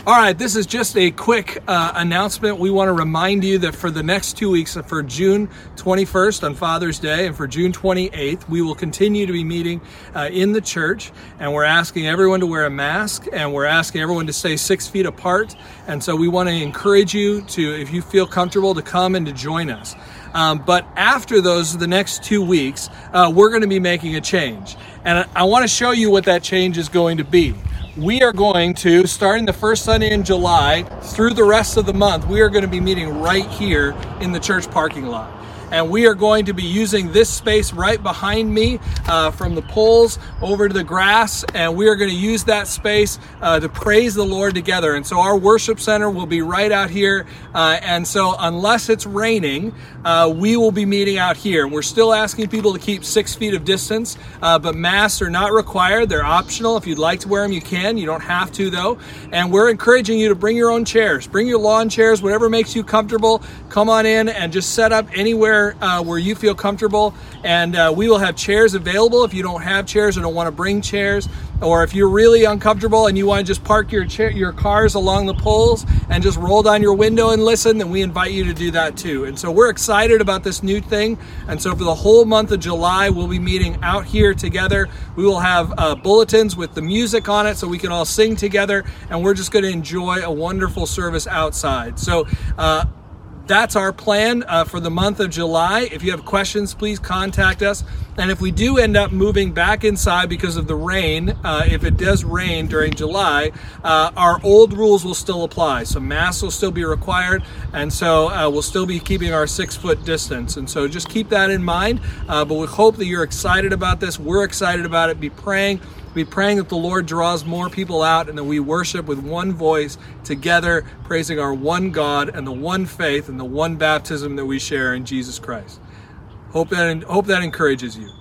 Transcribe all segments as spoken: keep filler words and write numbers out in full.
All right, this is just a quick uh, announcement. We want to remind you that for the next two weeks, for June twenty-first on Father's Day and for June twenty-eighth, we will continue to be meeting uh, in the church, and we're asking everyone to wear a mask, and we're asking everyone to stay six feet apart. And so we want to encourage you to, if you feel comfortable, to come and to join us. Um, but after those, the next two weeks, uh, we're going to be making a change. And I, I want to show you what that change is going to be. We are going to, starting the first Sunday in July, through the rest of the month, we are going to be meeting right here in the church parking lot. And we are going to be using this space right behind me, uh, from the poles over to the grass, and we are going to use that space uh, to praise the Lord together. And so our worship center will be right out here, uh, and so unless it's raining, uh, we will be meeting out here. We're still asking people to keep six feet of distance, uh, but masks are not required. They're optional. If you'd like to wear them, you can. You don't have to, though. And we're encouraging you to bring your own chairs. Bring your lawn chairs, whatever makes you comfortable. Come on in and just set up anywhere Uh, where you feel comfortable, and uh, we will have chairs available if you don't have chairs or don't want to bring chairs, or if you're really uncomfortable and you want to just park your chair, your cars along the poles and just roll down your window and listen, then we invite you to do that too. And so we're excited about this new thing, and so for the whole month of July, we'll be meeting out here together. We will have uh, bulletins with the music on it so we can all sing together, and we're just going to enjoy a wonderful service outside. So uh, That's our plan uh, for the month of July. If you have questions, please contact us. And if we do end up moving back inside because of the rain, uh, if it does rain during July, uh, our old rules will still apply. So masks will still be required, and so uh, we'll still be keeping our six foot distance. And so just keep that in mind. Uh, but we hope that you're excited about this. We're excited about it. Be praying. Be praying that the Lord draws more people out and that we worship with one voice together, praising our one God and the one faith and the one baptism that we share in Jesus Christ. Hope that, hope that encourages you.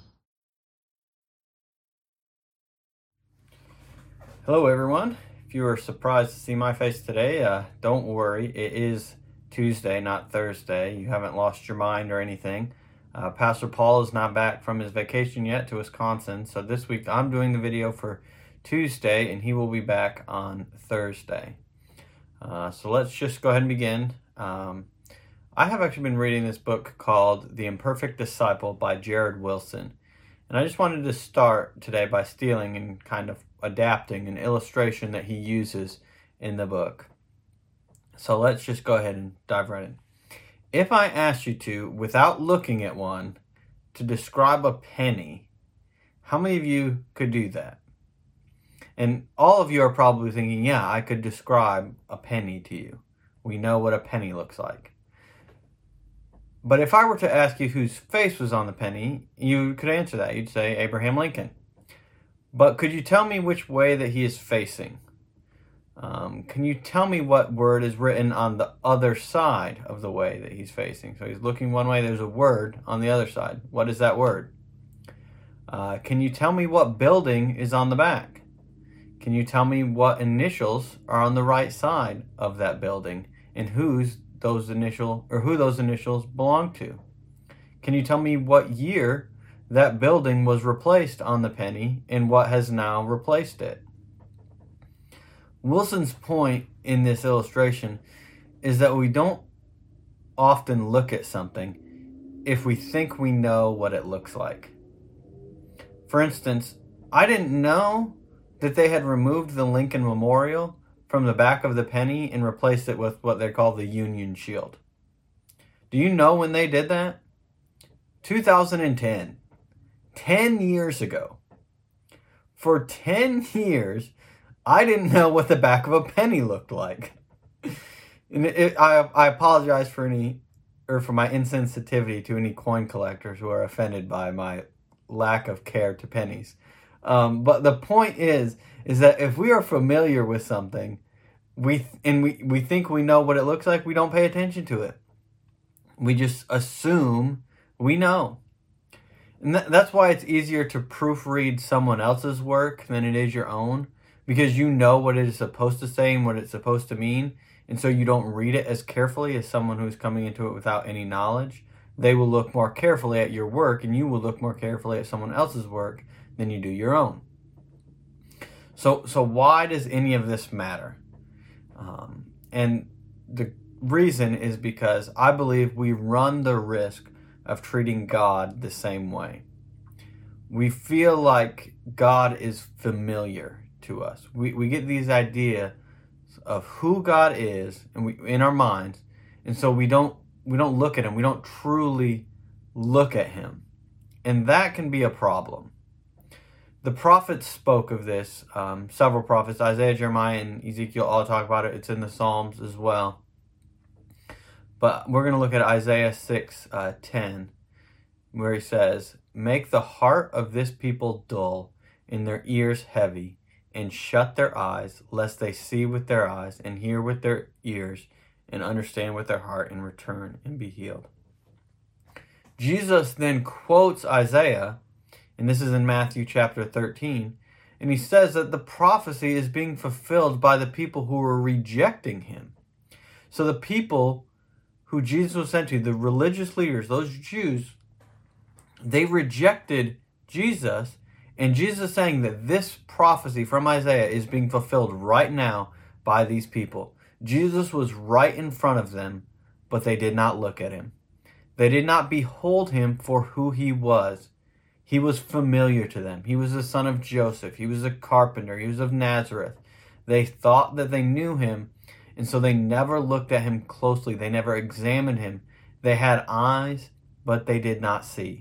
Hello, everyone. If you were surprised to see my face today, uh, don't worry. It is Tuesday, not Thursday. You haven't lost your mind or anything. Uh, Pastor Paul is not back from his vacation yet to Wisconsin, so this week I'm doing the video for Tuesday, and he will be back on Thursday. Uh, so let's just go ahead and begin. Um, I have actually been reading this book called The Imperfect Disciple by Jared Wilson, and I just wanted to start today by stealing and kind of adapting an illustration that he uses in the book. So let's just go ahead and dive right in. If I asked you to, without looking at one, to describe a penny, how many of you could do that? And all of you are probably thinking, yeah, I could describe a penny to you. We know what a penny looks like. But if I were to ask you whose face was on the penny, you could answer that. You'd say Abraham Lincoln. But could you tell me which way that he is facing? Um, can you tell me what word is written on the other side of the way that he's facing? So he's looking one way, there's a word on the other side. What is that word? Uh, can you tell me what building is on the back? Can you tell me what initials are on the right side of that building and whose those initial or who those initials belong to? Can you tell me what year that building was replaced on the penny and what has now replaced it? Wilson's point in this illustration is that we don't often look at something if we think we know what it looks like. For instance, I didn't know that they had removed the Lincoln Memorial from the back of the penny and replaced it with what they call the Union Shield. Do you know when they did that? two thousand ten. ten years ago. For ten years, I didn't know what the back of a penny looked like. And it, it, I, I apologize for any, or for my insensitivity to any coin collectors who are offended by my lack of care to pennies. Um, but the point is, is that if we are familiar with something, we and we, we think we know what it looks like, we don't pay attention to it. We just assume we know. And th- that's why it's easier to proofread someone else's work than it is your own. Because you know what it is supposed to say and what it's supposed to mean. And so you don't read it as carefully as someone who's coming into it without any knowledge. They will look more carefully at your work, and you will look more carefully at someone else's work than you do your own. So, so why does any of this matter? Um, and the reason is because I believe we run the risk of treating God the same way. We feel like God is familiar to us. We we get these ideas of who God is, and we in our minds, and so we don't we don't look at him. We don't truly look at him, and that can be a problem. The prophets spoke of this. Um, several prophets, Isaiah, Jeremiah, and Ezekiel, all talk about it. It's in the Psalms as well. But we're going to look at Isaiah six uh, ten, where he says, "Make the heart of this people dull, and their ears heavy, and shut their eyes, lest they see with their eyes, and hear with their ears, and understand with their heart, and return and be healed." Jesus then quotes Isaiah, and this is in Matthew chapter thirteen, and he says that the prophecy is being fulfilled by the people who are rejecting him. So the people who Jesus was sent to, the religious leaders, those Jews, they rejected Jesus, and Jesus is saying that this prophecy from Isaiah is being fulfilled right now by these people. Jesus was right in front of them, but they did not look at him. They did not behold him for who he was. He was familiar to them. He was the son of Joseph. He was a carpenter. He was of Nazareth. They thought that they knew him, and so they never looked at him closely. They never examined him. They had eyes, but they did not see.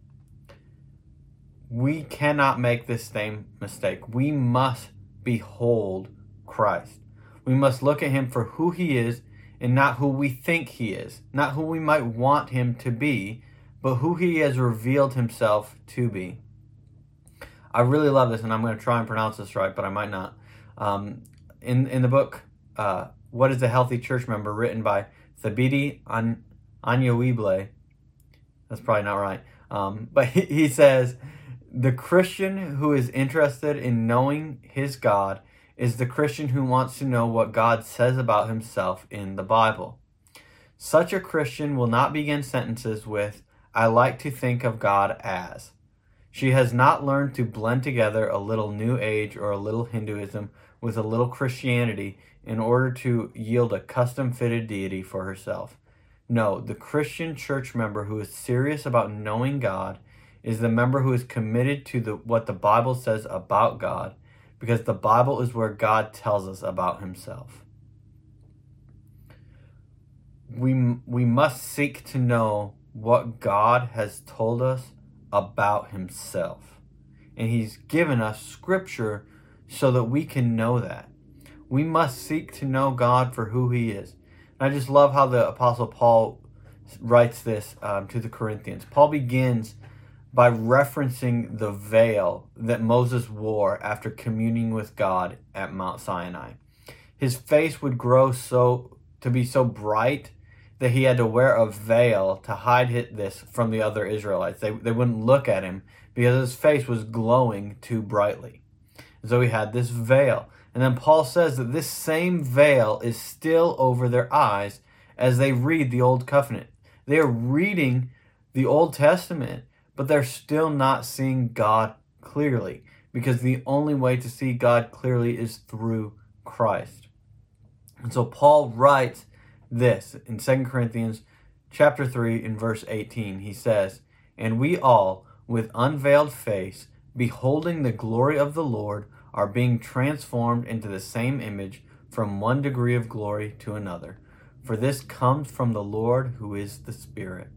We cannot make this same mistake. We must behold Christ. We must look at him for who he is and not who we think he is, not who we might want him to be, but who he has revealed himself to be. I really love this, and I'm going to try and pronounce this right, but I might not. Um, in, in the book, uh, What is a Healthy Church Member, written by Thabiti Anyawibble, that's probably not right, um, but he, he says, "The Christian who is interested in knowing his God is the Christian who wants to know what God says about himself in the Bible. Such a Christian will not begin sentences with, 'I like to think of God as.' She has not learned to blend together a little New Age or a little Hinduism with a little Christianity in order to yield a custom-fitted deity for herself. No, the Christian church member who is serious about knowing God is the member who is committed to the what the Bible says about God, because the Bible is where God tells us about himself." We, we must seek to know what God has told us about himself. And he's given us scripture so that we can know that. We must seek to know God for who he is. And I just love how the Apostle Paul writes this um, to the Corinthians. Paul begins by referencing the veil that Moses wore after communing with God at Mount Sinai. His face would grow so to be so bright that he had to wear a veil to hide this from the other Israelites. They, they wouldn't look at him because his face was glowing too brightly. And so he had this veil. And then Paul says that this same veil is still over their eyes as they read the Old Covenant. They are reading the Old Testament, but they're still not seeing God clearly, because the only way to see God clearly is through Christ. And so Paul writes this in Second Corinthians chapter three in verse eighteen. He says, "And we all, with unveiled face, beholding the glory of the Lord, are being transformed into the same image from one degree of glory to another. For this comes from the Lord, who is the Spirit."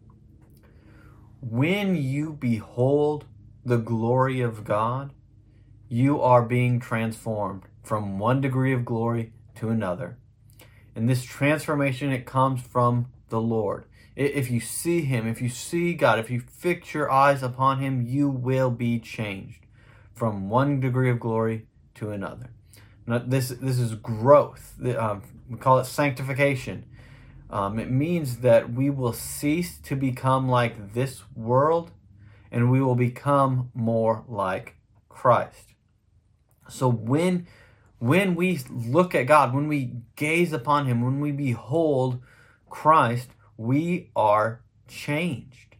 When you behold the glory of God, you are being transformed from one degree of glory to another. And this transformation, it comes from the Lord. If you see him, if you see God, if you fix your eyes upon him, you will be changed from one degree of glory to another. Now, this, this is growth. Um, we call it sanctification. Um, it means that we will cease to become like this world, and we will become more like Christ. So when, when we look at God, when we gaze upon him, when we behold Christ, we are changed.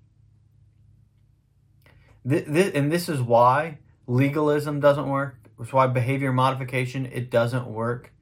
This, this, and this is why legalism doesn't work. It's why behavior modification, it doesn't work.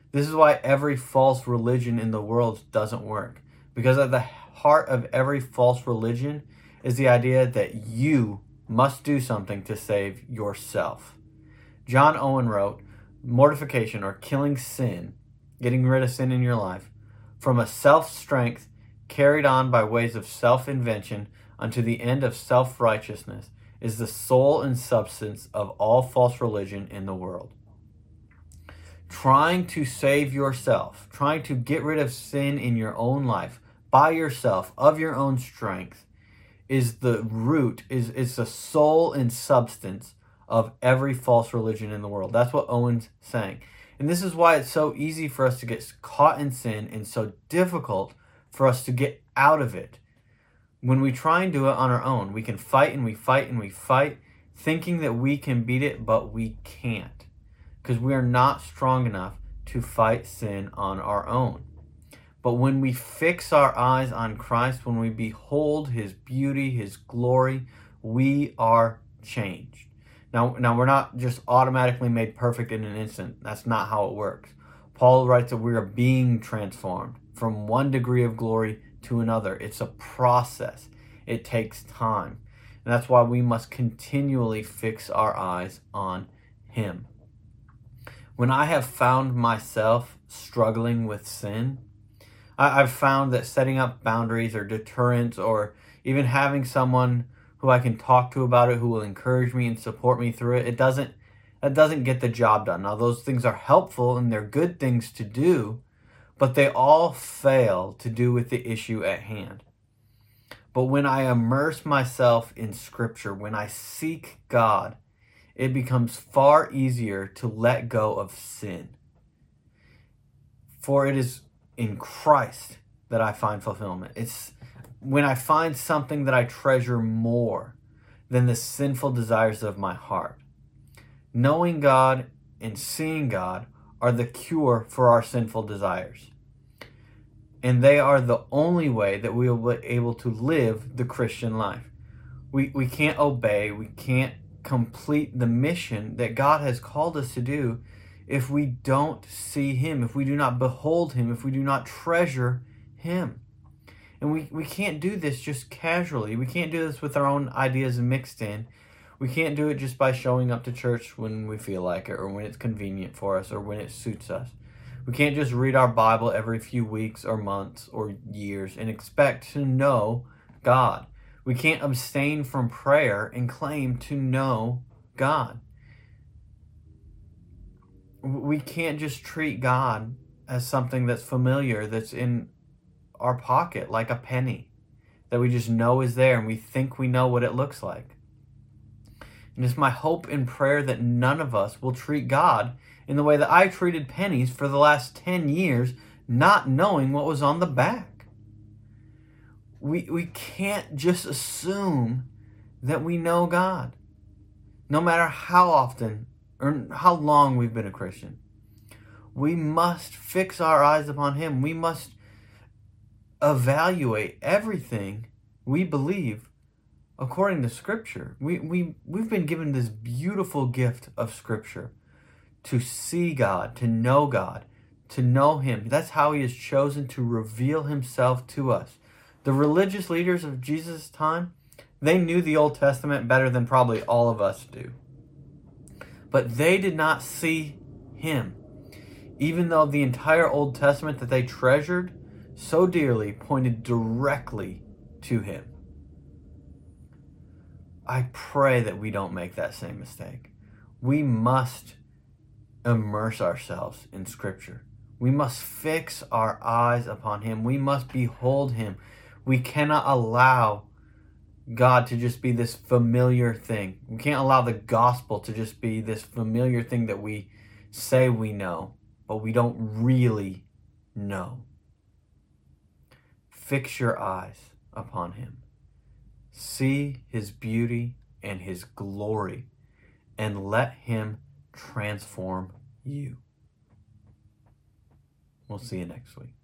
This is why every false religion in the world doesn't work. Because at the heart of every false religion is the idea that you must do something to save yourself. John Owen wrote, mortification, or killing sin, getting rid of sin in your life, from a self-strength carried on by ways of self-invention unto the end of self-righteousness, is the soul and substance of all false religion in the world. Trying to save yourself, trying to get rid of sin in your own life, by yourself, of your own strength, is the root, is, is the soul and substance of every false religion in the world. That's what Owen's saying. And this is why it's so easy for us to get caught in sin and so difficult for us to get out of it. When we try and do it on our own, we can fight and we fight and we fight, thinking that we can beat it, but we can't. Because we are not strong enough to fight sin on our own. But when we fix our eyes on Christ, when we behold his beauty, his glory, we are changed. Now, now we're not just automatically made perfect in an instant. That's not how it works. Paul writes that we are being transformed from one degree of glory to another. It's a process. It takes time. And that's why we must continually fix our eyes on him. When I have found myself struggling with sin, I, I've found that setting up boundaries or deterrents, or even having someone who I can talk to about it, who will encourage me and support me through it, it doesn't, that doesn't get the job done. Now, those things are helpful and they're good things to do, but they all fail to do with the issue at hand. But when I immerse myself in Scripture, when I seek God, it becomes far easier to let go of sin. For it is in Christ that I find fulfillment. It's when I find something that I treasure more than the sinful desires of my heart. Knowing God and seeing God are the cure for our sinful desires. And they are the only way that we will be able to live the Christian life. We, we can't obey, we can't complete the mission that God has called us to do if we don't see him, if we do not behold him, if we do not treasure him. And we, we can't do this just casually. We can't do this with our own ideas mixed in. We can't do it just by showing up to church when we feel like it, or when it's convenient for us, or when it suits us. We can't just read our Bible every few weeks or months or years and expect to know God. We can't abstain from prayer and claim to know God. We can't just treat God as something that's familiar, that's in our pocket, like a penny, that we just know is there and we think we know what it looks like. And it's my hope and prayer that none of us will treat God in the way that I treated pennies for the last ten years, not knowing what was on the back. We, we can't just assume that we know God, no matter how often or how long we've been a Christian. We must fix our eyes upon him. We must evaluate everything we believe according to Scripture. We, we, we've been given this beautiful gift of Scripture to see God, to know God, to know him. That's how he has chosen to reveal himself to us. The religious leaders of Jesus' time, they knew the Old Testament better than probably all of us do. But they did not see him, even though the entire Old Testament that they treasured so dearly pointed directly to him. I pray that we don't make that same mistake. We must immerse ourselves in Scripture. We must fix our eyes upon him. We must behold him. We cannot allow God to just be this familiar thing. We can't allow the gospel to just be this familiar thing that we say we know, but we don't really know. Fix your eyes upon him. See his beauty and his glory, and let him transform you. We'll see you next week.